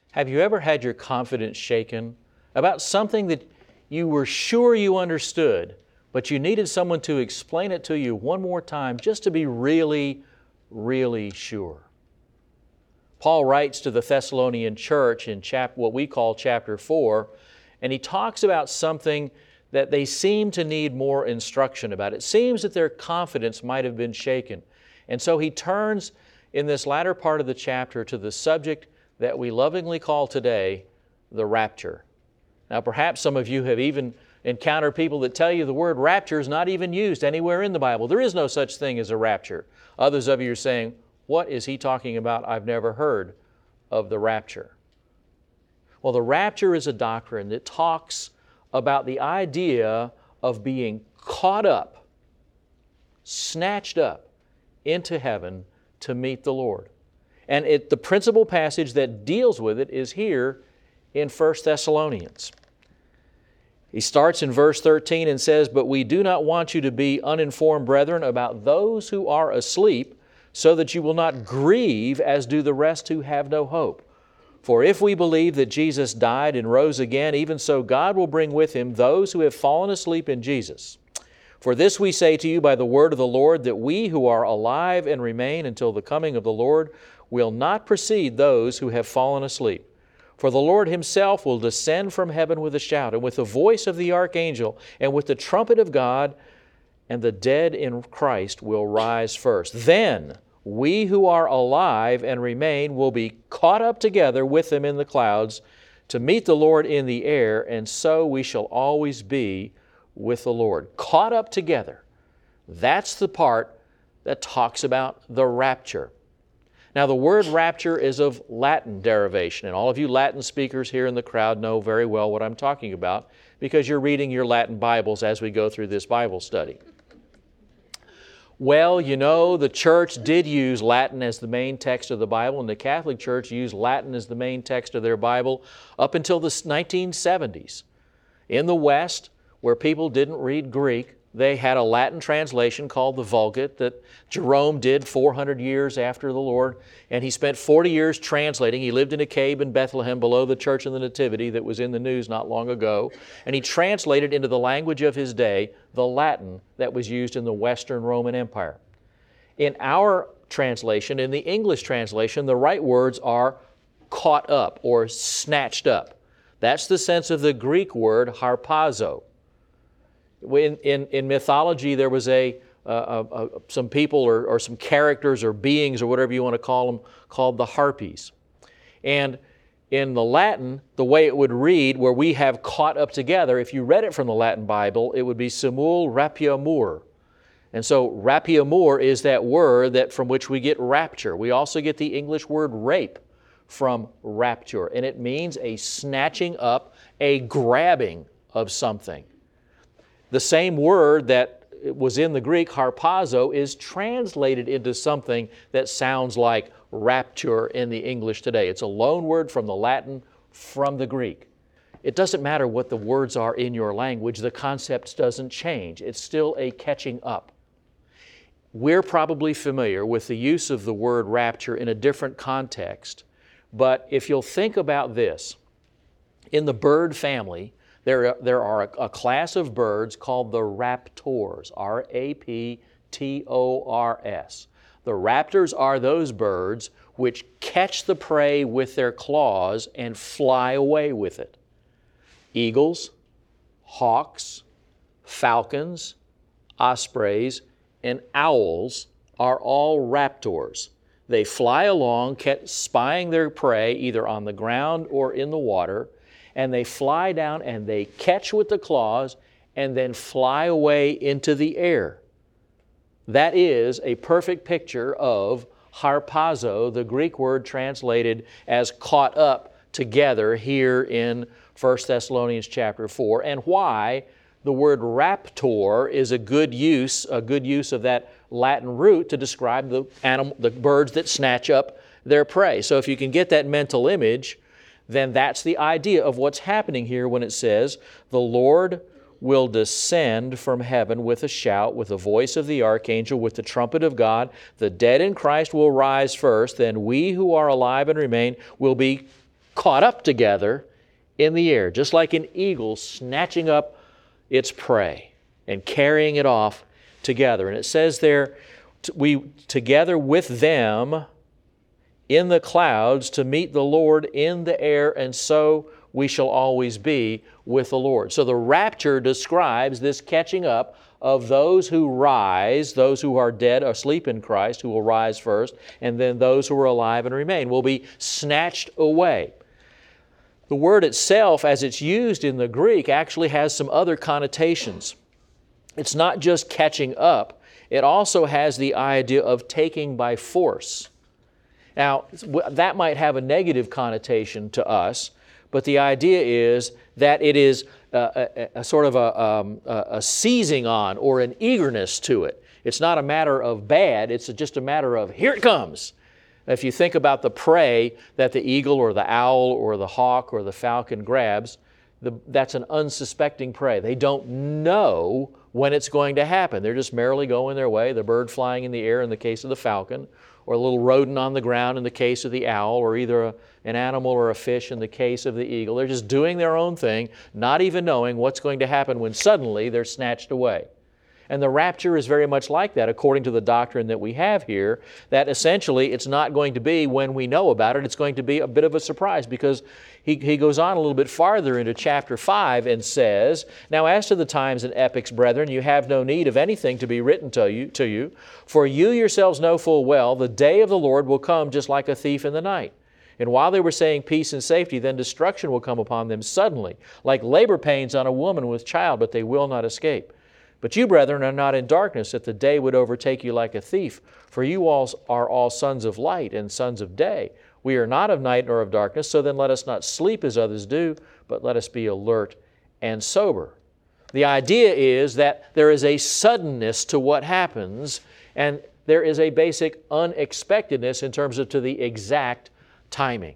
Have you ever had your confidence shaken about something that you were sure you understood, but you needed someone to explain it to you one more time just to be really, really sure? Paul writes to the Thessalonian church in what we call chapter 4, and he talks about something that they seem to need more instruction about. It seems that their confidence might have been shaken. And so he turns in this latter part of the chapter to the subject that we lovingly call today the rapture. Now perhaps some of you have even encountered people that tell you the word rapture is not even used anywhere in the Bible. There is no such thing as a rapture. Others of you are saying, what is he talking about? I've never heard of the rapture. Well, the rapture is a doctrine that talks about the idea of being caught up, snatched up into heaven to meet the Lord. And the principal passage that deals with it is here in 1 Thessalonians. He starts in verse 13 and says, "But we do not want you to be uninformed, brethren, about those who are asleep, so that you will not grieve as do the rest who have no hope. For if we believe that Jesus died and rose again, even so God will bring with Him those who have fallen asleep in Jesus. For this we say to you by the word of the Lord, that we who are alive and remain until the coming of the Lord will not precede those who have fallen asleep. For the Lord Himself will descend from heaven with a shout, and with the voice of the archangel, and with the trumpet of God, and the dead in Christ will rise first. Then we who are alive and remain will be caught up together with them in the clouds to meet the Lord in the air, and so we shall always be with the Lord." Caught up together. That's the part that talks about the rapture. Now the word rapture is of Latin derivation, and all of you Latin speakers here in the crowd know very well what I'm talking about because you're reading your Latin Bibles as we go through this Bible study. Well, you know, the church did use Latin as the main text of the Bible, and the Catholic Church used Latin as the main text of their Bible up until the 1970s. In the West, where people didn't read Greek, they had a Latin translation called the Vulgate that Jerome did 400 years after the Lord, and he spent 40 years translating. He lived in a cave in Bethlehem below the Church of the Nativity that was in the news not long ago, and he translated into the language of his day the Latin that was used in the Western Roman Empire. In our translation, in the English translation, the right words are caught up or snatched up. That's the sense of the Greek word harpazo. In mythology, there was some people or some characters or beings or whatever you want to call them called the harpies. And in the Latin, the way it would read, where we have caught up together, if you read it from the Latin Bible, it would be simul rapiamur. And so rapiamur is that word that from which we get rapture. We also get the English word rape from rapture, and it means a snatching up, a grabbing of something. The same word that was in the Greek, harpazo, is translated into something that sounds like rapture in the English today. It's a loan word from the Latin, from the Greek. It doesn't matter what the words are in your language, the concept doesn't change. It's still a catching up. We're probably familiar with the use of the word rapture in a different context, but if you'll think about this, in the bird family, there are a class of birds called the raptors, R-A-P-T-O-R-S. The raptors are those birds which catch the prey with their claws and fly away with it. Eagles, hawks, falcons, ospreys, and owls are all raptors. They fly along, spying their prey either on the ground or in the water, and they fly down and they catch with the claws and then fly away into the air. That is a perfect picture of harpazo, the Greek word translated as caught up together here in 1 Thessalonians chapter 4, and why the word raptor is a good use of that Latin root to describe the birds that snatch up their prey. So if you can get that mental image, then that's the idea of what's happening here when it says, "The Lord will descend from heaven with a shout, with the voice of the archangel, with the trumpet of God. The dead in Christ will rise first, then we who are alive and remain will be caught up together in the air, just like an eagle snatching up its prey and carrying it off together. And it says there, we together with them in the clouds to meet the Lord in the air, and so we shall always be with the Lord. So the rapture describes this catching up of those who rise, those who are dead or asleep in Christ, who will rise first, and then those who are alive and remain will be snatched away. The word itself, as it's used in the Greek, actually has some other connotations. It's not just catching up. It also has the idea of taking by force. Now, that might have a negative connotation to us, but the idea is that it is a sort of a seizing on or an eagerness to it. It's not a matter of bad, it's just a matter of here it comes. If you think about the prey that the eagle or the owl or the hawk or the falcon grabs, that's an unsuspecting prey. They don't know when it's going to happen. They're just merrily going their way, the bird flying in the air in the case of the falcon, or a little rodent on the ground in the case of the owl, or either an animal or a fish in the case of the eagle. They're just doing their own thing, not even knowing what's going to happen when suddenly they're snatched away. And the rapture is very much like that, according to the doctrine that we have here, that essentially it's not going to be when we know about it. It's going to be a bit of a surprise, because he goes on a little bit farther into chapter 5 and says, "Now as to the times and epochs, brethren, you have no need of anything to be written to you, for you yourselves know full well the day of the Lord will come just like a thief in the night. And while they were saying peace and safety, then destruction will come upon them suddenly, like labor pains on a woman with child, but they will not escape. But you, brethren, are not in darkness, that the day would overtake you like a thief. For you all are all sons of light and sons of day. We are not of night nor of darkness, so then let us not sleep as others do, but let us be alert and sober." The idea is that there is a suddenness to what happens, and there is a basic unexpectedness in terms of to the exact timing.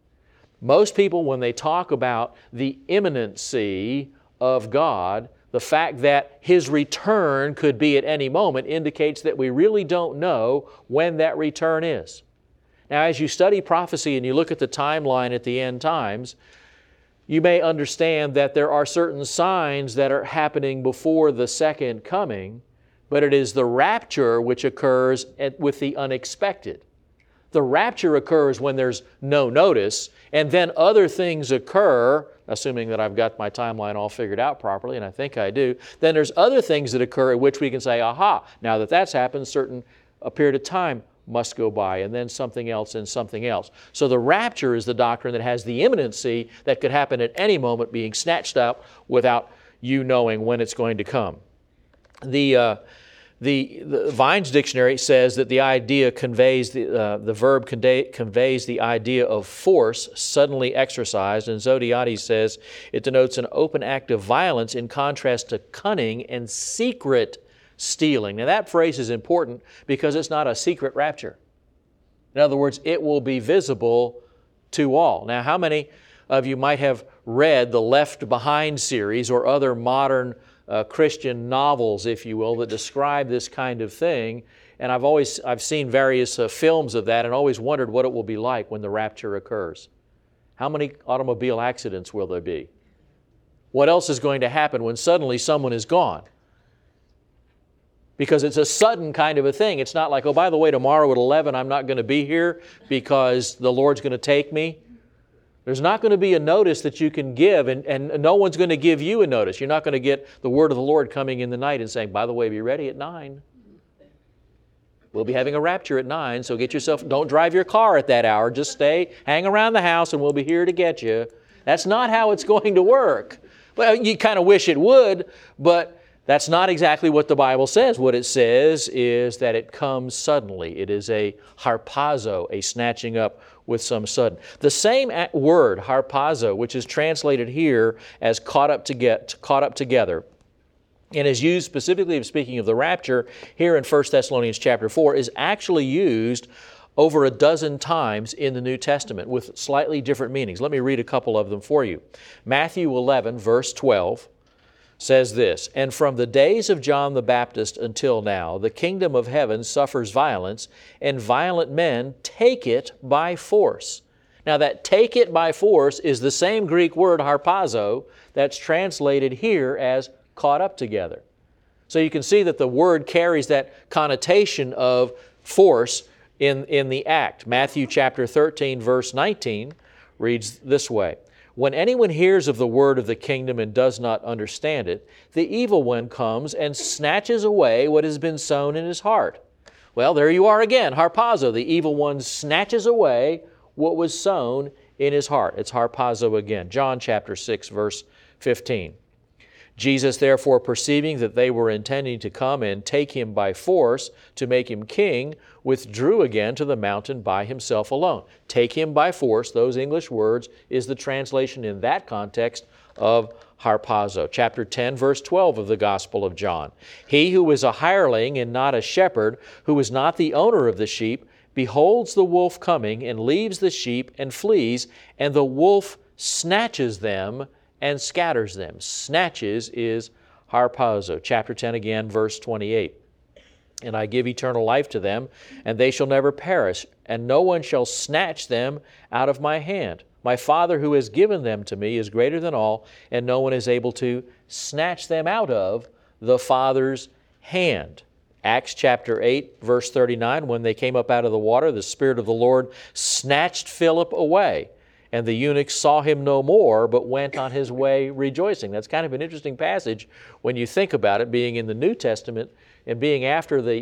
Most people, when they talk about the imminency of God, the fact that His return could be at any moment indicates that we really don't know when that return is. Now, as you study prophecy and you look at the timeline at the end times, you may understand that there are certain signs that are happening before the second coming, but it is the rapture which occurs with the unexpected. The rapture occurs when there's no notice, and then other things occur, assuming that I've got my timeline all figured out properly, and I think I do. Then there's other things that occur at which we can say, aha, now that that's happened, a period of time must go by, and then something else and something else. So the rapture is the doctrine that has the imminency that could happen at any moment, being snatched up without you knowing when it's going to come. The Vine's dictionary says that the idea conveys, the verb conveys the idea of force suddenly exercised, and Zodhiates says it denotes an open act of violence in contrast to cunning and secret stealing. Now that phrase is important because it's not a secret rapture. In other words, it will be visible to all. Now, how many of you might have read the Left Behind series or other modern Christian novels, if you will, that describe this kind of thing? And I've seen various films of that and always wondered what it will be like when the rapture occurs. How many automobile accidents will there be? What else is going to happen when suddenly someone is gone? Because it's a sudden kind of a thing. It's not like, oh, by the way, tomorrow at 11 I'm not going to be here because the Lord's going to take me. There's not going to be a notice that you can give, and no one's going to give you a notice. You're not going to get the word of the Lord coming in the night and saying, by the way, be ready at 9. We'll be having a rapture at 9, so don't drive your car at that hour. Just hang around the house, and we'll be here to get you. That's not how it's going to work. Well, you kind of wish it would, but that's not exactly what the Bible says. What it says is that it comes suddenly. It is a harpazo, a snatching up with some sudden. The same word, harpazo, which is translated here as caught up together, and is used specifically speaking of the rapture here in 1 Thessalonians chapter 4, is actually used over a dozen times in the New Testament with slightly different meanings. Let me read a couple of them for you. Matthew 11, verse 12, says this, "And from the days of John the Baptist until now, the kingdom of heaven suffers violence, and violent men take it by force." Now that take it by force is the same Greek word harpazo that's translated here as caught up together. So you can see that the word carries that connotation of force in the act. Matthew chapter 13, verse 19 reads this way: "When anyone hears of the word of the kingdom and does not understand it, the evil one comes and snatches away what has been sown in his heart." Well, there you are again, harpazo. The evil one snatches away what was sown in his heart. It's harpazo again. John chapter 6, verse 15. "Jesus, therefore, perceiving that they were intending to come and take him by force to make him king, withdrew again to the mountain by himself alone." Take him by force, those English words, is the translation in that context of harpazo. Chapter 10, verse 12 of the Gospel of John. "He who is a hireling and not a shepherd, who is not the owner of the sheep, beholds the wolf coming and leaves the sheep and flees, and the wolf snatches them and scatters them." Snatches is harpazo. Chapter 10 again, verse 28. "And I give eternal life to them, and they shall never perish, and no one shall snatch them out of my hand. My Father who has given them to me is greater than all, and no one is able to snatch them out of the Father's hand." Acts chapter 8, verse 39, "When they came up out of the water, the Spirit of the Lord snatched Philip away, and the eunuch saw him no more, but went on his way rejoicing." That's kind of an interesting passage when you think about it, being in the New Testament and being after the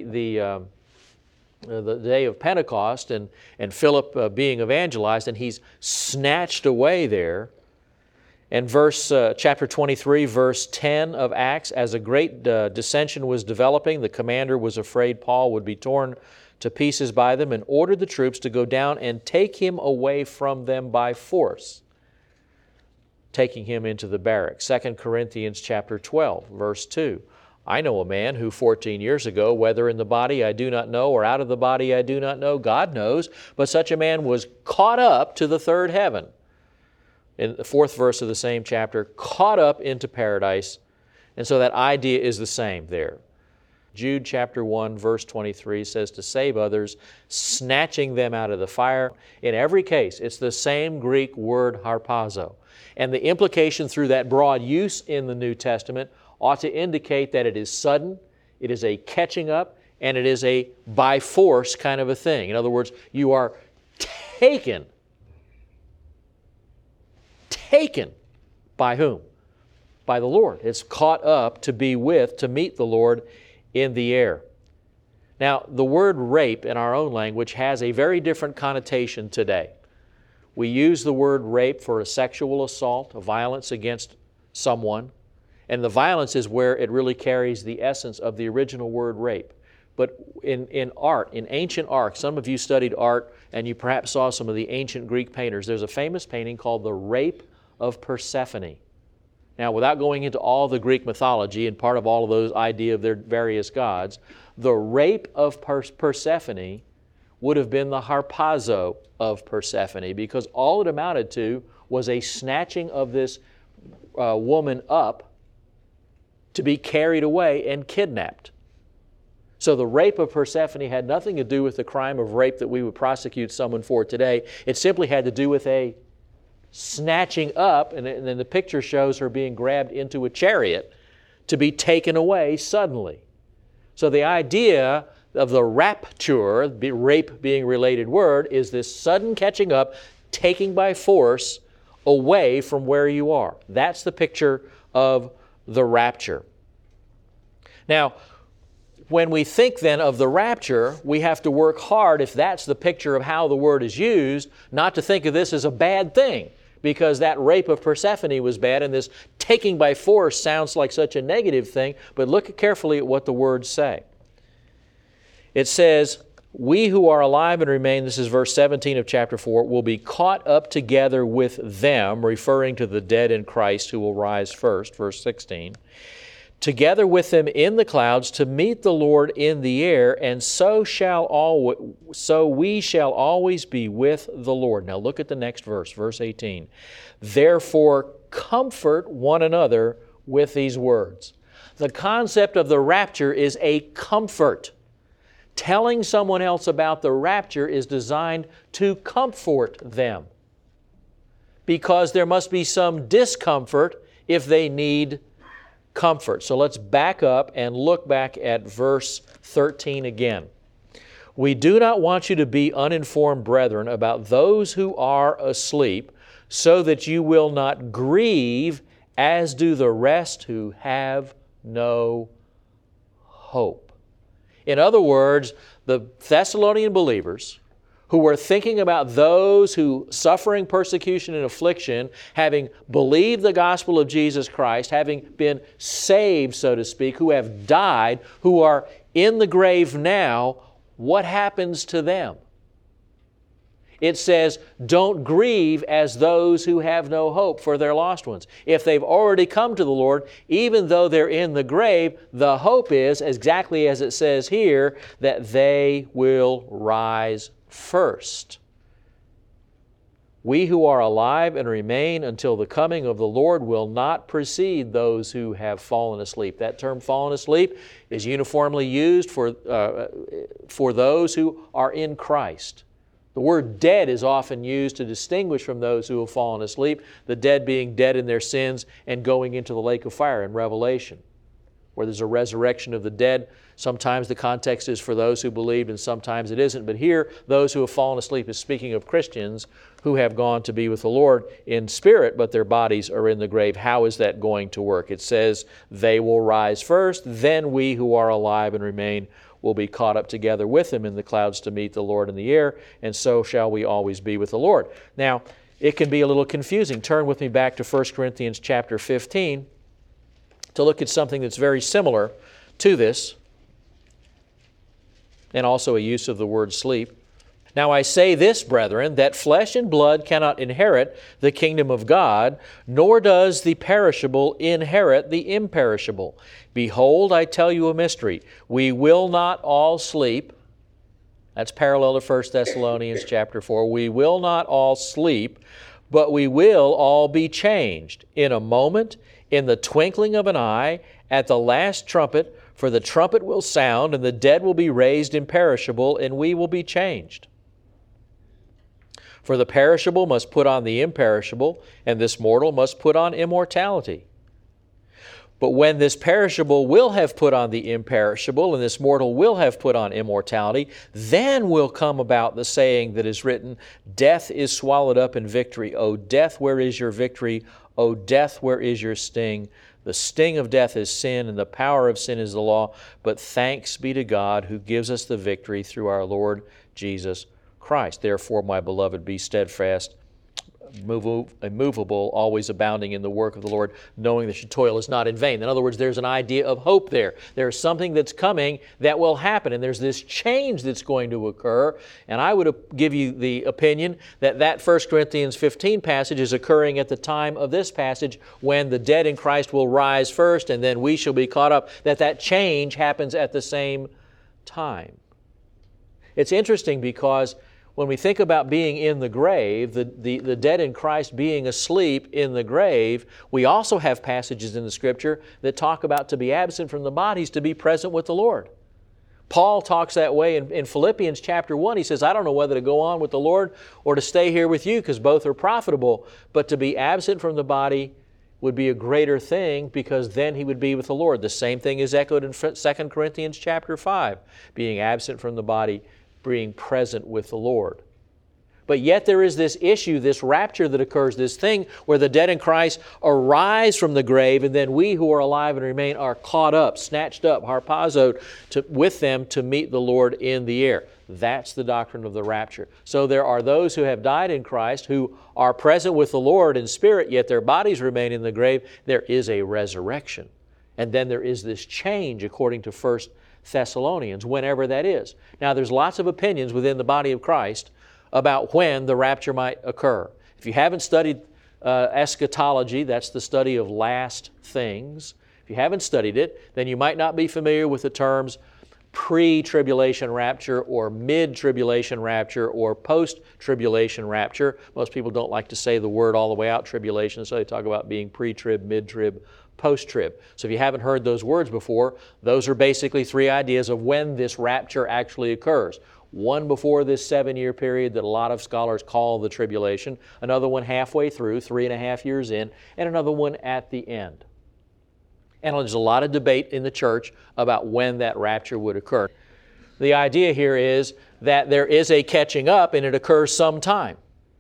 day of Pentecost and Philip being evangelized, and he's snatched away there. And chapter 23, verse 10 of Acts, "As a great dissension was developing, the commander was afraid Paul would be torn to pieces by them and ordered the troops to go down and take him away from them by force, taking him into the barracks." 2 Corinthians chapter 12, verse 2. "I know a man who 14 years ago, whether in the body I do not know or out of the body I do not know, God knows, but such a man was caught up to the third heaven." In the 4th verse of the same chapter, caught up into paradise. And so that idea is the same there. Jude chapter 1, verse 23 says to save others, snatching them out of the fire. In every case, it's the same Greek word harpazo. And the implication through that broad use in the New Testament ought to indicate that it is sudden, it is a catching up, and it is a by force kind of a thing. In other words, you are taken. Taken by whom? By the Lord. It's caught up to be with, to meet the Lord in the air. Now, the word rape in our own language has a very different connotation today. We use the word rape for a sexual assault, a violence against someone, and the violence is where it really carries the essence of the original word rape. But in art, in ancient art, some of you studied art and you perhaps saw some of the ancient Greek painters. There's a famous painting called The Rape of Persephone. Now, without going into all the Greek mythology and part of all of those idea of their various gods, the rape of Persephone would have been the harpazo of Persephone, because all it amounted to was a snatching of this woman up to be carried away and kidnapped. So the rape of Persephone had nothing to do with the crime of rape that we would prosecute someone for today. It simply had to do with a snatching up, and then the picture shows her being grabbed into a chariot to be taken away suddenly. So the idea of the rapture, rape being a related word, is this sudden catching up, taking by force away from where you are. That's the picture of the rapture. Now, when we think then of the rapture, we have to work hard, if that's the picture of how the word is used, not to think of this as a bad thing, because that rape of Persephone was bad and this taking by force sounds like such a negative thing, but look carefully at what the words say. It says, "We who are alive and remain," this is verse 17 of chapter 4, "will be caught up together with them," referring to the dead in Christ who will rise first, verse 16, "together with them in the clouds to meet the Lord in the air, and so we shall always be with the Lord." Now look at the next verse, verse 18. "Therefore comfort one another with these words." The concept of the rapture is a comfort. Telling someone else about the rapture is designed to comfort them. because there must be some discomfort if they need comfort. So let's back up and look back at verse 13 again. We do not want you to be uninformed, brethren, about those who are asleep, so that you will not grieve, as do the rest who have no hope. In other words, the Thessalonian believers who were thinking about those who suffering persecution and affliction, having believed the gospel of Jesus Christ, having been saved, so to speak, who have died, who are in the grave now, what happens to them? It says, don't grieve as those who have no hope for their lost ones. If they've already come to the Lord, even though they're in the grave, the hope is, exactly as it says here, that they will rise first. We who are alive and remain until the coming of the Lord will not precede those who have fallen asleep. That term fallen asleep is uniformly used for those who are in Christ. The word dead is often used to distinguish from those who have fallen asleep, the dead being dead in their sins and going into the lake of fire in Revelation, where there's a resurrection of the dead. Sometimes the context is for those who believed and sometimes it isn't. But here, those who have fallen asleep is speaking of Christians who have gone to be with the Lord in spirit, but their bodies are in the grave. How is that going to work? It says, they will rise first, then we who are alive and remain will be caught up together with them in the clouds to meet the Lord in the air, and so shall we always be with the Lord. Now, it can be a little confusing. Turn with me back to 1 Corinthians chapter 15 to look at something that's very similar to this, and also a use of the word sleep. Now I say this, brethren, that flesh and blood cannot inherit the kingdom of God, nor does the perishable inherit the imperishable. Behold, I tell you a mystery. We will not all sleep. That's parallel to 1 Thessalonians chapter 4. We will not all sleep, but we will all be changed in a moment, in the twinkling of an eye, at the last trumpet, for the trumpet will sound, and the dead will be raised imperishable, and we will be changed. For the perishable must put on the imperishable, and this mortal must put on immortality. But when this perishable will have put on the imperishable, and this mortal will have put on immortality, then will come about the saying that is written, death is swallowed up in victory. O death, where is your victory? O death, where is your sting? The sting of death is sin, and the power of sin is the law. But thanks be to God who gives us the victory through our Lord Jesus Christ. Therefore, my beloved, be steadfast, immovable, always abounding in the work of the Lord, knowing that your toil is not in vain. In other words, there's an idea of hope there. There's something that's coming that will happen, and there's this change that's going to occur. And I would give you the opinion that 1 Corinthians 15 passage is occurring at the time of this passage, when the dead in Christ will rise first, and then we shall be caught up, that change happens at the same time. It's interesting because when we think about being in the grave, the dead in Christ being asleep in the grave, we also have passages in the Scripture that talk about to be absent from the bodies, to be present with the Lord. Paul talks that way in Philippians chapter 1. He says, I don't know whether to go on with the Lord or to stay here with you, because both are profitable. But to be absent from the body would be a greater thing, because then he would be with the Lord. The same thing is echoed in 2 Corinthians chapter 5, being absent from the body, being present with the Lord. But yet there is this issue, this rapture that occurs, this thing where the dead in Christ arise from the grave, and then we who are alive and remain are caught up, snatched up, harpazoed with them to meet the Lord in the air. That's the doctrine of the rapture. So there are those who have died in Christ who are present with the Lord in spirit, yet their bodies remain in the grave. There is a resurrection. And then there is this change according to 1 Thessalonians, whenever that is. Now, there's lots of opinions within the body of Christ about when the rapture might occur. If you haven't studied eschatology, that's the study of last things. If you haven't studied it, then you might not be familiar with the terms pre-tribulation rapture or mid-tribulation rapture or post-tribulation rapture. Most people don't like to say the word all the way out, tribulation, so they talk about being pre-trib, mid-trib, post-trib. So if you haven't heard those words before, those are basically three ideas of when this rapture actually occurs. one before this 7-year period that a lot of scholars call the tribulation, another one halfway through, 3.5 years in, and another one at the end. And there's a lot of debate in the church about when that rapture would occur. The idea here is that there is a catching up and it occurs sometime.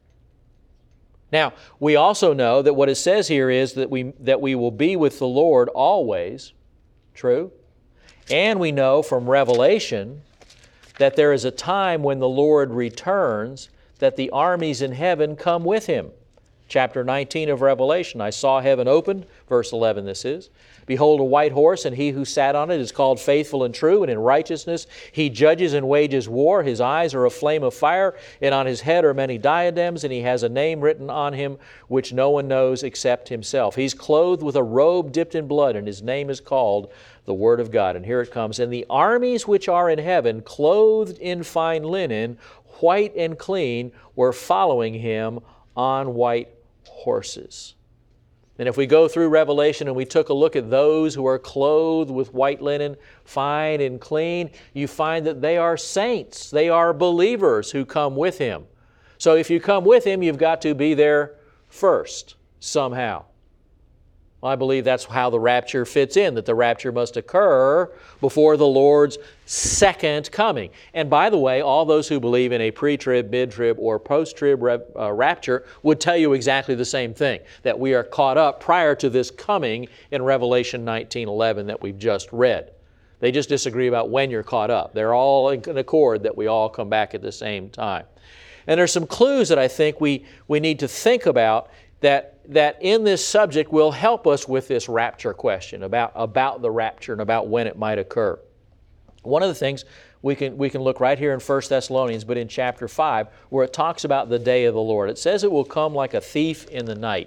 Now, we also know that what it says here is that we will be with the Lord always. True? And we know from Revelation that there is a time when the Lord returns that the armies in heaven come with Him. Chapter 19 of Revelation, I saw heaven opened, verse 11 this is. Behold, a white horse, and He who sat on it is called Faithful and True, and in righteousness He judges and wages war. His eyes are a flame of fire, and on His head are many diadems, and He has a name written on Him which no one knows except Himself. He's clothed with a robe dipped in blood, and His name is called the Word of God. And here it comes. And the armies which are in heaven, clothed in fine linen, white and clean, were following Him on white horses. And if we go through Revelation and we took a look at those who are clothed with white linen, fine and clean, you find that they are saints. They are believers who come with Him. So if you come with Him, you've got to be there first somehow. Well, I believe that's how the rapture fits in, that the rapture must occur before the Lord's second coming. And by the way, all those who believe in a pre-trib, mid-trib, or post-trib rapture would tell you exactly the same thing, that we are caught up prior to this coming in Revelation 19:11 that we've just read. They just disagree about when you're caught up. They're all in accord that we all come back at the same time. And there's some clues that I think we need to think about that in this subject will help us with this rapture question, about the rapture and about when it might occur. One of the things we can look right here in 1 Thessalonians, but in chapter 5, where it talks about the day of the Lord. It says it will come like a thief in the night.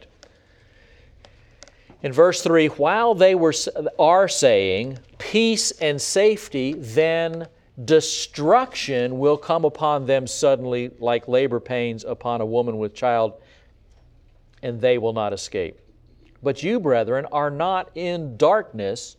In verse 3, while they are saying peace and safety, then destruction will come upon them suddenly like labor pains upon a woman with child, and they will not escape. But you, brethren, are not in darkness,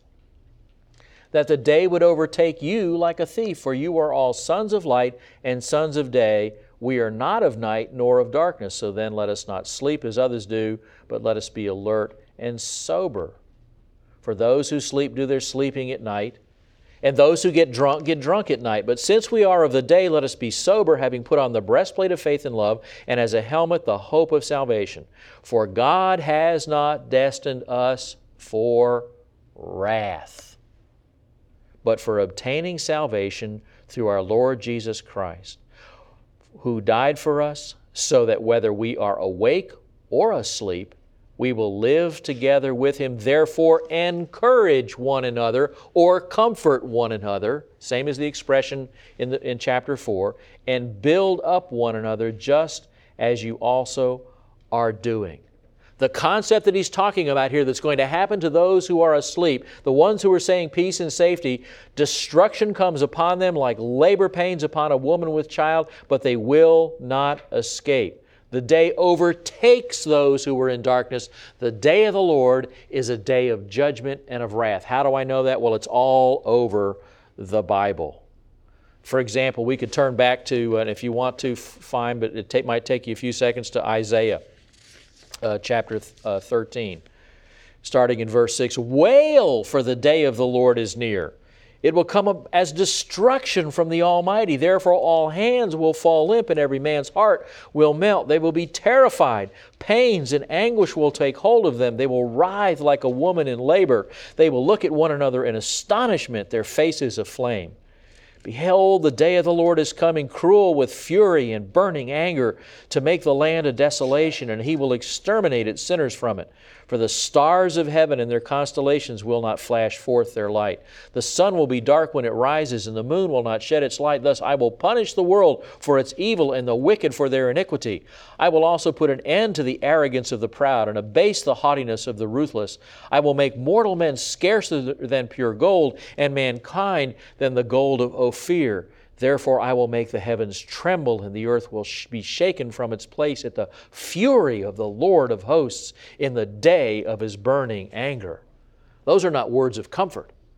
that the day would overtake you like a thief. For you are all sons of light and sons of day. We are not of night nor of darkness. So then let us not sleep as others do, but let us be alert and sober. For those who sleep do their sleeping at night, and those who get drunk at night. But since we are of the day, let us be sober, having put on the breastplate of faith and love, and as a helmet the hope of salvation. For God has not destined us for wrath, but for obtaining salvation through our Lord Jesus Christ, who died for us, so that whether we are awake or asleep, we will live together with Him. Therefore, encourage one another or comfort one another, same as the expression in chapter 4, and build up one another just as you also are doing. The concept that he's talking about here that's going to happen to those who are asleep, the ones who are saying peace and safety, destruction comes upon them like labor pains upon a woman with child, but they will not escape. The day overtakes those who were in darkness. The day of the Lord is a day of judgment and of wrath. How do I know that? Well, it's all over the Bible. For example, we could turn back to, and if you want to find, but it might take you a few seconds, to Isaiah chapter 13, starting in verse 6. Wail, for the day of the Lord is near. It will come up as destruction from the Almighty. Therefore all hands will fall limp, and every man's heart will melt. They will be terrified. Pains and anguish will take hold of them. They will writhe like a woman in labor. They will look at one another in astonishment, their faces aflame. Behold, the day of the Lord is coming, cruel with fury and burning anger, to make the land a desolation, and He will exterminate its sinners from it. For the stars of heaven and their constellations will not flash forth their light. The sun will be dark when it rises, and the moon will not shed its light. Thus I will punish the world for its evil and the wicked for their iniquity. I will also put an end to the arrogance of the proud and abase the haughtiness of the ruthless. I will make mortal men scarcer than pure gold, and mankind than the gold of Ophir. Therefore I will make the heavens tremble, and the earth will be shaken from its place at the fury of the Lord of hosts in the day of His burning anger. Those are not words of comfort.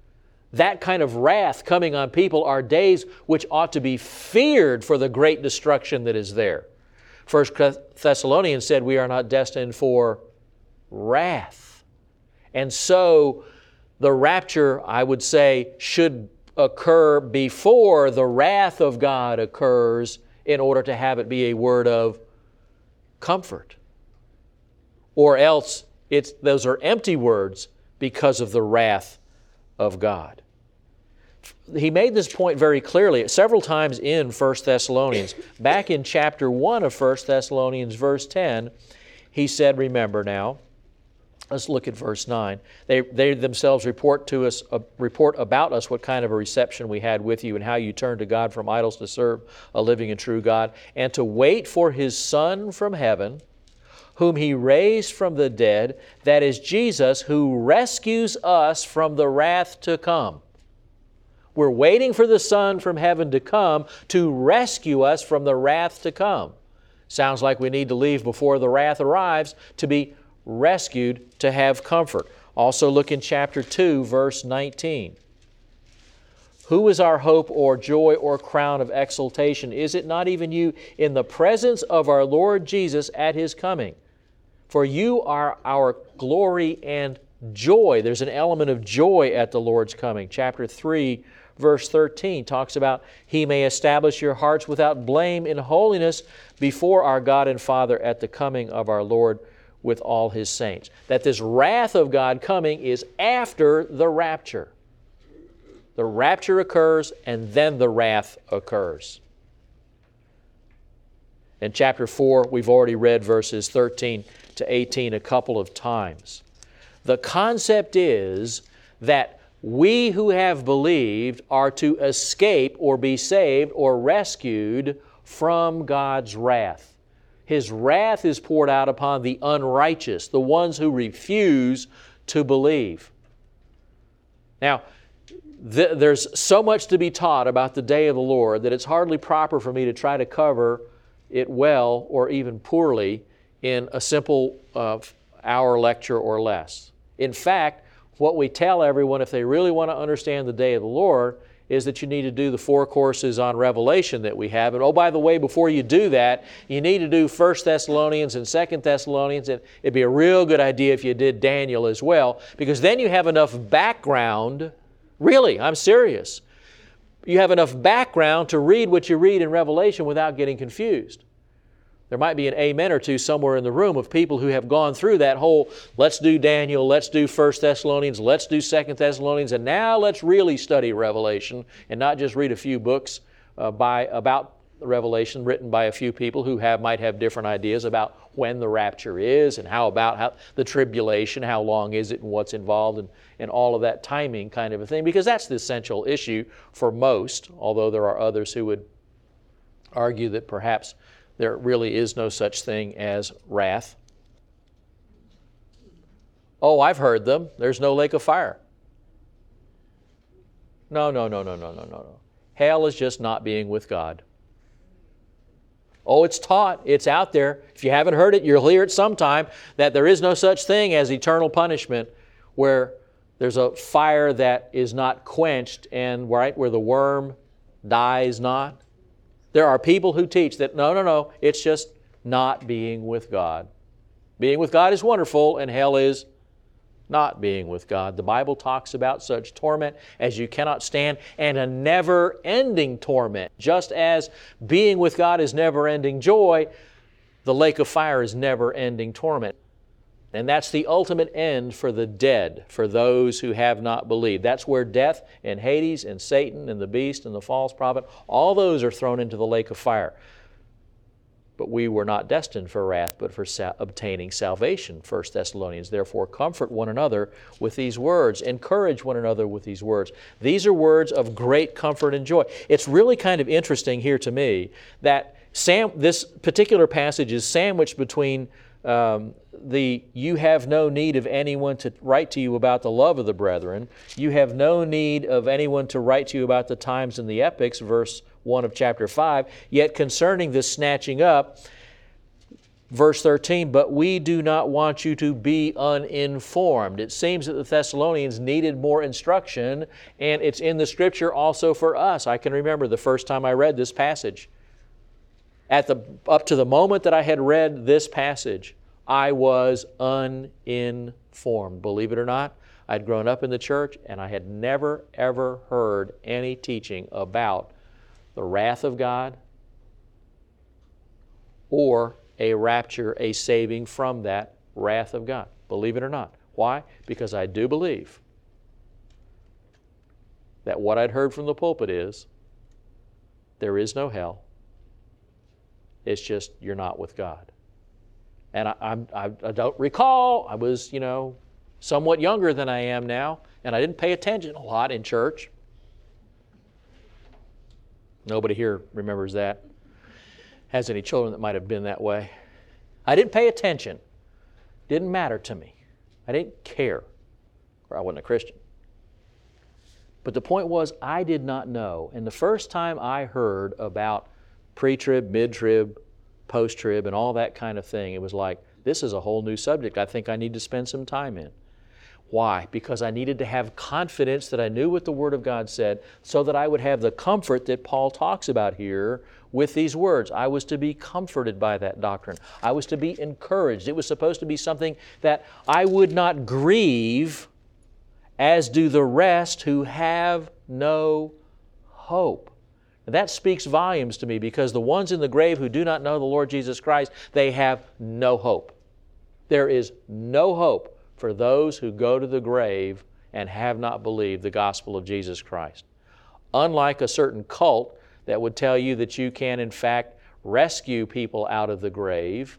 that kind of wrath coming on people are days which ought to be feared for the great destruction that is there. 1 Thessalonians said we are not destined for wrath. And so the rapture, I would say, should occur before the wrath of God occurs in order to have it be a word of comfort. Or else those are empty words because of the wrath of God. He made this point very clearly several times in 1 Thessalonians. Back in chapter 1 of 1 Thessalonians, verse 10, he said, remember now, let's look at verse 9. They themselves report about us what kind of a reception we had with you and how you turned to God from idols to serve a living and true God, and to wait for His Son from heaven, whom He raised from the dead, that is Jesus, who rescues us from the wrath to come. We're waiting for the Son from heaven to come to rescue us from the wrath to come. Sounds like we need to leave before the wrath arrives to be rescued to have comfort. Also look in chapter 2, verse 19. Who is our hope or joy or crown of exultation? Is it not even you in the presence of our Lord Jesus at His coming? For you are our glory and joy. There's an element of joy at the Lord's coming. Chapter 3, verse 13 talks about He may establish your hearts without blame in holiness before our God and Father at the coming of our Lord with all His saints. That this wrath of God coming is after the rapture. The rapture occurs and then the wrath occurs. In chapter 4, we've already read verses 13 to 18 a couple of times. The concept is that we who have believed are to escape or be saved or rescued from God's wrath. His wrath is poured out upon the unrighteous, the ones who refuse to believe. Now, there's so much to be taught about the day of the Lord that it's hardly proper for me to try to cover it well or even poorly in a simple hour lecture or less. In fact, what we tell everyone if they really want to understand the day of the Lord is that you need to do the 4 courses on Revelation that we have. And oh, by the way, before you do that, you need to do 1 Thessalonians and 2 Thessalonians. And it'd be a real good idea if you did Daniel as well, because then you have enough background. Really, I'm serious. You have enough background to read what you read in Revelation without getting confused. There might be an amen or two somewhere in the room of people who have gone through that whole, let's do Daniel, let's do 1 Thessalonians, let's do 2 Thessalonians, and now let's really study Revelation and not just read a few books about Revelation written by a few people who might have different ideas about when the rapture is and how the tribulation, how long is it and what's involved and all of that timing kind of a thing, because that's the essential issue for most, although there are others who would argue that perhaps there really is no such thing as wrath. Oh, I've heard them. There's no lake of fire. No. Hell is just not being with God. Oh, it's taught. It's out there. If you haven't heard it, you'll hear it sometime, that there is no such thing as eternal punishment where there's a fire that is not quenched and right where the worm dies not. There are people who teach that no, it's just not being with God. Being with God is wonderful, and hell is not being with God. The Bible talks about such torment as you cannot stand and a never-ending torment. Just as being with God is never-ending joy, the lake of fire is never-ending torment. And that's the ultimate end for the dead, for those who have not believed. That's where death and Hades and Satan and the beast and the false prophet, all those are thrown into the lake of fire. But we were not destined for wrath, but for obtaining salvation, 1 Thessalonians. Therefore, comfort one another with these words. Encourage one another with these words. These are words of great comfort and joy. It's really kind of interesting here to me that this particular passage is sandwiched between you have no need of anyone to write to you about the love of the brethren. You have no need of anyone to write to you about the times and the epochs, verse 1 of chapter 5. Yet concerning this snatching up, Verse 13, but we do not want you to be uninformed. It seems that the Thessalonians needed more instruction, and it's in the Scripture also for us. I can remember the first time I read this passage. Up to the moment that I had read this passage, I was uninformed. Believe it or not, I'd grown up in the church, and I had never, ever heard any teaching about the wrath of God or a rapture, a saving from that wrath of God. Believe it or not. Why? Because I do believe that what I'd heard from the pulpit is there is no hell. It's just you're not with God. And I don't recall, I was, somewhat younger than I am now, and I didn't pay attention a lot in church. Nobody here remembers that. Has any children that might have been that way. I didn't pay attention. Didn't matter to me. I didn't care. Or I wasn't a Christian. But the point was, I did not know. And the first time I heard about pre-trib, mid-trib, post-trib, and all that kind of thing, it was like, this is a whole new subject I think I need to spend some time in. Why? Because I needed to have confidence that I knew what the Word of God said so that I would have the comfort that Paul talks about here with these words. I was to be comforted by that doctrine. I was to be encouraged. It was supposed to be something that I would not grieve, as do the rest who have no hope. And that speaks volumes to me, because the ones in the grave who do not know the Lord Jesus Christ, they have no hope. There is no hope for those who go to the grave and have not believed the gospel of Jesus Christ. Unlike a certain cult that would tell you that you can, in fact, rescue people out of the grave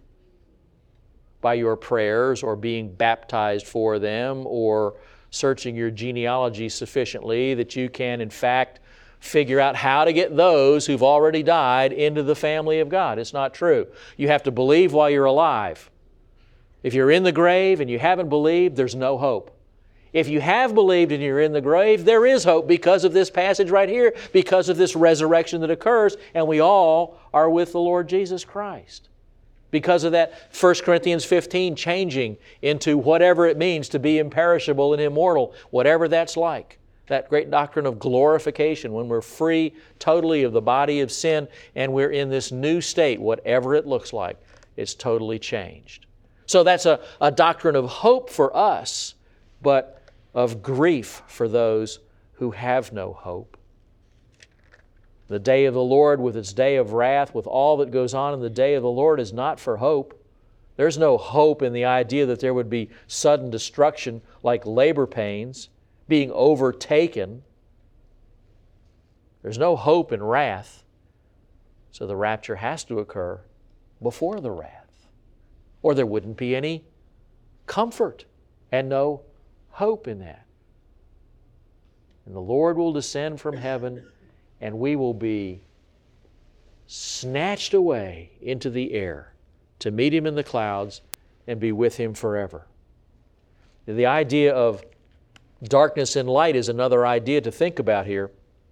by your prayers or being baptized for them or searching your genealogy sufficiently that you can, in fact, figure out how to get those who've already died into the family of God. It's not true. You have to believe while you're alive. If you're in the grave and you haven't believed, there's no hope. If you have believed and you're in the grave, there is hope because of this passage right here, because of this resurrection that occurs, and we all are with the Lord Jesus Christ. Because of that 1 Corinthians 15 changing into whatever it means to be imperishable and immortal, whatever that's like. That great doctrine of glorification, when we're free totally of the body of sin and we're in this new state, whatever it looks like, it's totally changed. So that's a doctrine of hope for us, but of grief for those who have no hope. The day of the Lord with its day of wrath, with all that goes on in the day of the Lord, is not for hope. There's no hope in the idea that there would be sudden destruction like labor pains, being overtaken. There's no hope in wrath. So the rapture has to occur before the wrath, or there wouldn't be any comfort and no hope in that. And the Lord will descend from heaven, and we will be snatched away into the air to meet Him in the clouds and be with Him forever. The idea of darkness and light is another idea to think about here.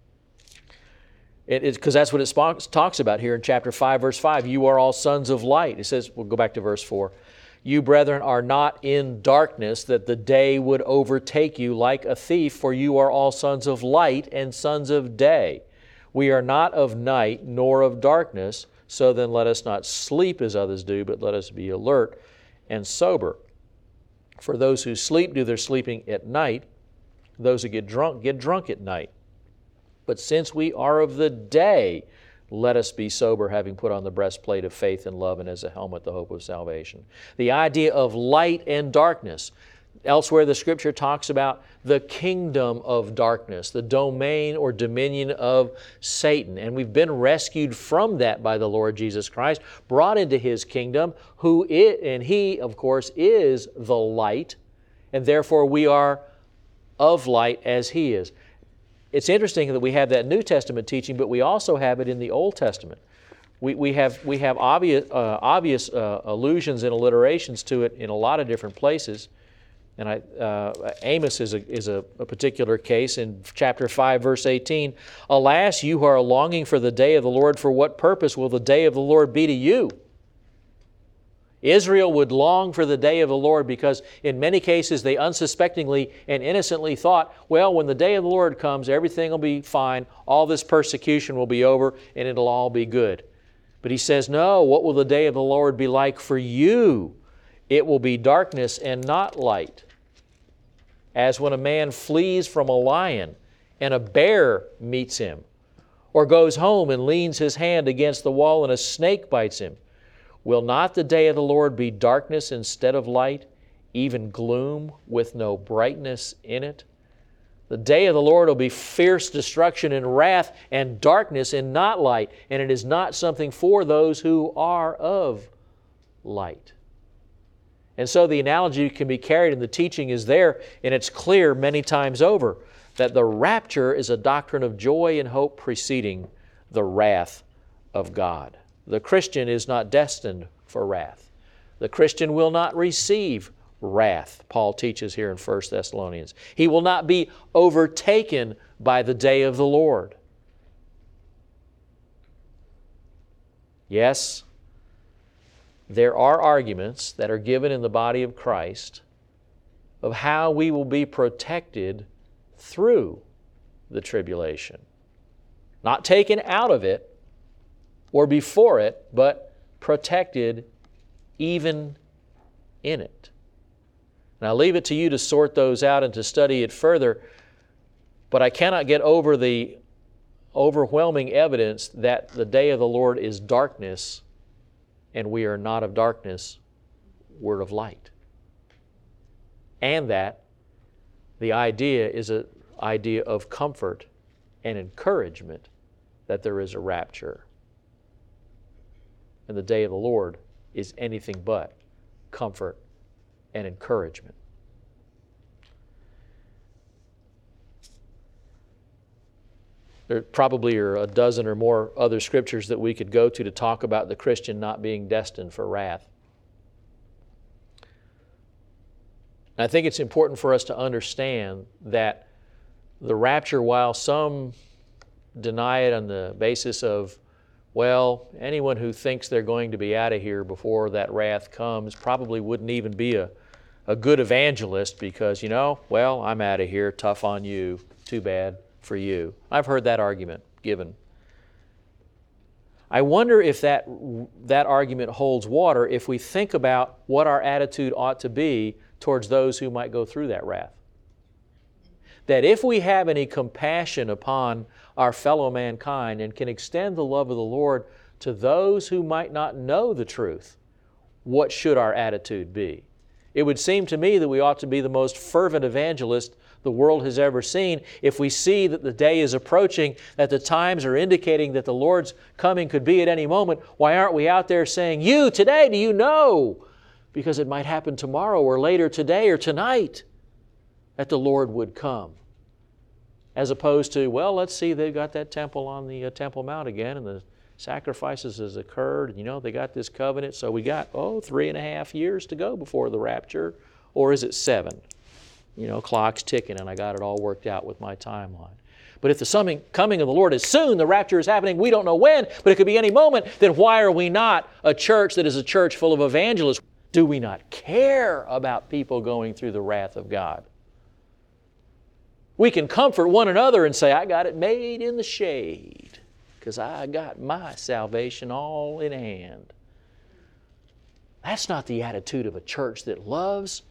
Because that's what it talks about here in chapter 5, verse 5. You are all sons of light. It says, we'll go back to verse 4. You, brethren, are not in darkness, that the day would overtake you like a thief, for you are all sons of light and sons of day. We are not of night nor of darkness, so then let us not sleep as others do, but let us be alert and sober. For those who sleep do their sleeping at night. Those who get drunk at night. But since we are of the day, let us be sober, having put on the breastplate of faith and love, and as a helmet the hope of salvation. The idea of light and darkness. Elsewhere the Scripture talks about the kingdom of darkness, the domain or dominion of Satan. And we've been rescued from that by the Lord Jesus Christ, brought into His kingdom, and He, of course, is the light, and therefore we are of light as He is. It's interesting that we have that New Testament teaching, but we also have it in the Old Testament. We have obvious allusions and alliterations to it in a lot of different places. And Amos is a particular case in chapter 5, verse 18. Alas, you who are longing for the day of the Lord, for what purpose will the day of the Lord be to you? Israel would long for the day of the Lord because in many cases they unsuspectingly and innocently thought, well, when the day of the Lord comes, everything will be fine, all this persecution will be over, and it'll all be good. But He says, no, what will the day of the Lord be like for you? It will be darkness and not light. As when a man flees from a lion and a bear meets him, or goes home and leans his hand against the wall and a snake bites him. Will not the day of the Lord be darkness instead of light, even gloom with no brightness in it? The day of the Lord will be fierce destruction and wrath and darkness and not light, and it is not something for those who are of light. And so the analogy can be carried and the teaching is there, and it's clear many times over that the rapture is a doctrine of joy and hope preceding the wrath of God. The Christian is not destined for wrath. The Christian will not receive wrath, Paul teaches here in 1 Thessalonians. He will not be overtaken by the day of the Lord. Yes, there are arguments that are given in the body of Christ of how we will be protected through the tribulation. Not taken out of it or before it, but protected even in it. And I'll leave it to you to sort those out and to study it further, but I cannot get over the overwhelming evidence that the day of the Lord is darkness, and we are not of darkness, we're of light. And that the idea is an idea of comfort and encouragement that there is a rapture. And the day of the Lord is anything but comfort and encouragement. There probably are a dozen or more other scriptures that we could go to talk about the Christian not being destined for wrath. And I think it's important for us to understand that the rapture, while some deny it on the basis of, well, anyone who thinks they're going to be out of here before that wrath comes probably wouldn't even be a good evangelist because, well, I'm out of here, tough on you, too bad for you. I've heard that argument given. I wonder if that argument holds water if we think about what our attitude ought to be towards those who might go through that wrath. That if we have any compassion upon our fellow mankind and can extend the love of the Lord to those who might not know the truth, what should our attitude be? It would seem to me that we ought to be the most fervent evangelist the world has ever seen if we see that the day is approaching, that the times are indicating that the Lord's coming could be at any moment. Why aren't we out there saying, you, today, do you know? Because it might happen tomorrow or later today or tonight that the Lord would come. As opposed to, well, let's see, they've got that temple on the Temple Mount again and the sacrifices has occurred. They got this covenant, so we got, 3.5 years to go before the rapture. Or is it 7? Clock's ticking and I got it all worked out with my timeline. But if the coming of the Lord is soon, the rapture is happening, we don't know when, but it could be any moment, then why are we not a church that is a church full of evangelists? Do we not care about people going through the wrath of God? We can comfort one another and say, I got it made in the shade because I got my salvation all in hand. That's not the attitude of a church that loves.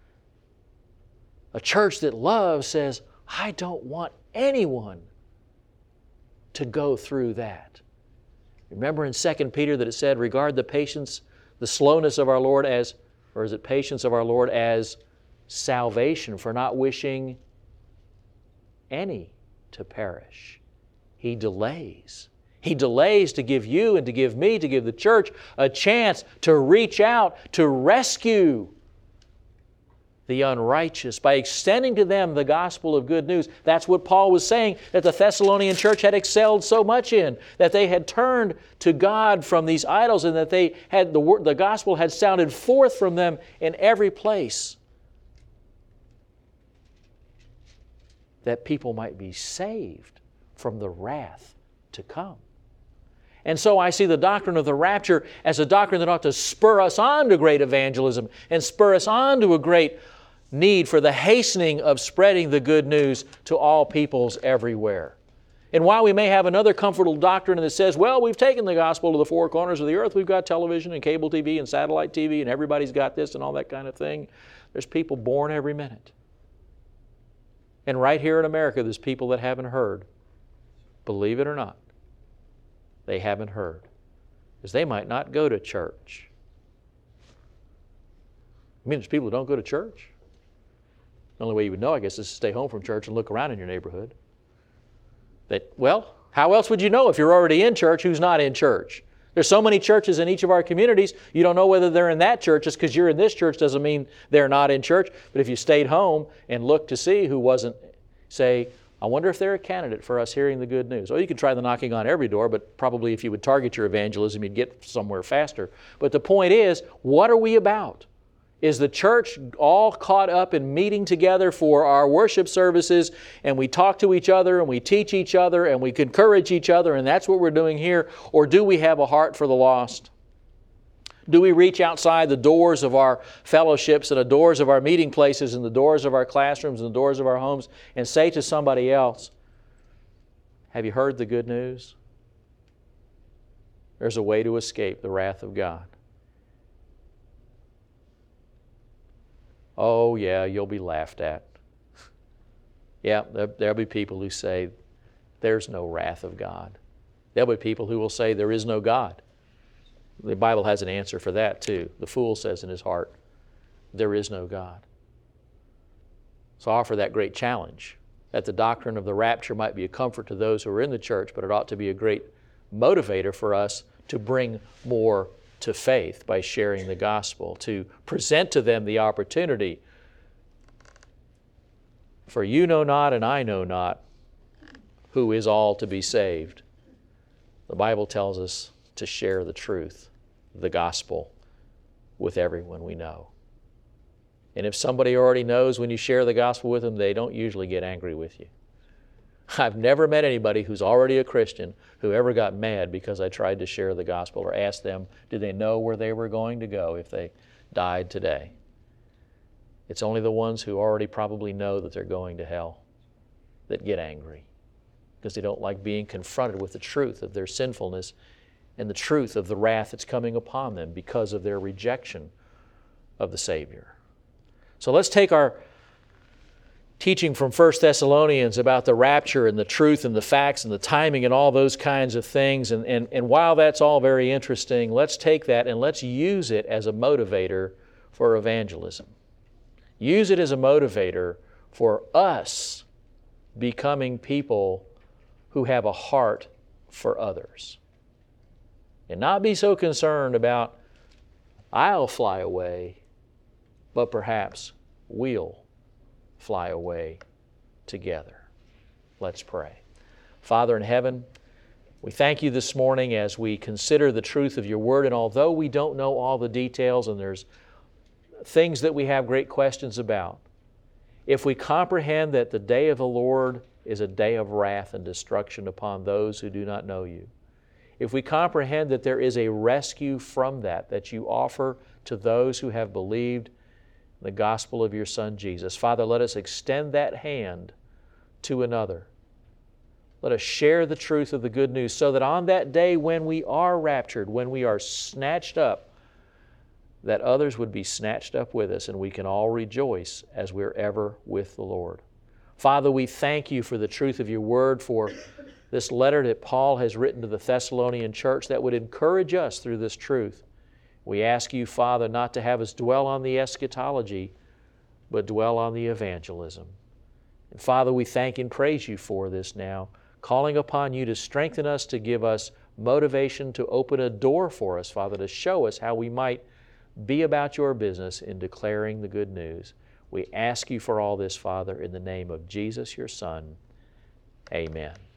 A church that loves says, I don't want anyone to go through that. Remember in 2 Peter that it said, regard the patience, the slowness of our Lord as, or is it patience of our Lord as salvation, for not wishing any to perish. He delays. He delays to give you and to give me, to give the church a chance to reach out, to rescue the unrighteous by extending to them the gospel of good news. That's what Paul was saying that the Thessalonian church had excelled so much in, that they had turned to God from these idols and that they had the gospel had sounded forth from them in every place, that people might be saved from the wrath to come. And so I see the doctrine of the rapture as a doctrine that ought to spur us on to great evangelism and spur us on to a great need for the hastening of spreading the good news to all peoples everywhere. And while we may have another comfortable doctrine that says, well, we've taken the gospel to the four corners of the earth, we've got television and cable TV and satellite TV and everybody's got this and all that kind of thing, there's people born every minute. And right here in America, there's people that haven't heard. Believe it or not, they haven't heard. Because they might not go to church. I mean, there's people who don't go to church. The only way you would know, I guess, is to stay home from church and look around in your neighborhood. Well, how else would you know if you're already in church who's not in church? There's so many churches in each of our communities, you don't know whether they're in that church. Just because you're in this church doesn't mean they're not in church. But if you stayed home and looked to see who wasn't, say, I wonder if they're a candidate for us hearing the good news. Well, you could try the knocking on every door, but probably if you would target your evangelism, you'd get somewhere faster. But the point is, what are we about? Is the church all caught up in meeting together for our worship services and we talk to each other and we teach each other and we encourage each other and that's what we're doing here? Or do we have a heart for the lost? Do we reach outside the doors of our fellowships and the doors of our meeting places and the doors of our classrooms and the doors of our homes and say to somebody else, have you heard the good news? There's a way to escape the wrath of God. Oh, yeah, you'll be laughed at. Yeah, there'll be people who say, there's no wrath of God. There'll be people who will say, there is no God. The Bible has an answer for that too. The fool says in his heart, there is no God. So I offer that great challenge, that the doctrine of the rapture might be a comfort to those who are in the church, but it ought to be a great motivator for us to bring more to faith by sharing the gospel, to present to them the opportunity. For you know not and I know not who is all to be saved. The Bible tells us to share the truth, the gospel, with everyone we know. And if somebody already knows when you share the gospel with them, they don't usually get angry with you. I've never met anybody who's already a Christian who ever got mad because I tried to share the gospel or asked them, did they know where they were going to go if they died today? It's only the ones who already probably know that they're going to hell that get angry because they don't like being confronted with the truth of their sinfulness and the truth of the wrath that's coming upon them because of their rejection of the Savior. So let's take our teaching from 1 Thessalonians about the rapture and the truth and the facts and the timing and all those kinds of things. And while that's all very interesting, let's take that and let's use it as a motivator for evangelism. Use it as a motivator for us becoming people who have a heart for others. And not be so concerned about, I'll fly away, but perhaps we'll fly away together. Let's pray. Father in heaven, we thank you this morning as we consider the truth of your word, and although we don't know all the details and there's things that we have great questions about, if we comprehend that the day of the Lord is a day of wrath and destruction upon those who do not know you, if we comprehend that there is a rescue from that you offer to those who have believed the gospel of your Son Jesus, Father, let us extend that hand to another. Let us share the truth of the good news so that on that day when we are raptured, when we are snatched up, that others would be snatched up with us and we can all rejoice as we're ever with the Lord. Father, we thank you for the truth of your word, for this letter that Paul has written to the Thessalonian church that would encourage us through this truth. We ask you, Father, not to have us dwell on the eschatology, but dwell on the evangelism. And Father, we thank and praise you for this now, calling upon you to strengthen us, to give us motivation, to open a door for us, Father, to show us how we might be about your business in declaring the good news. We ask you for all this, Father, in the name of Jesus, your Son. Amen.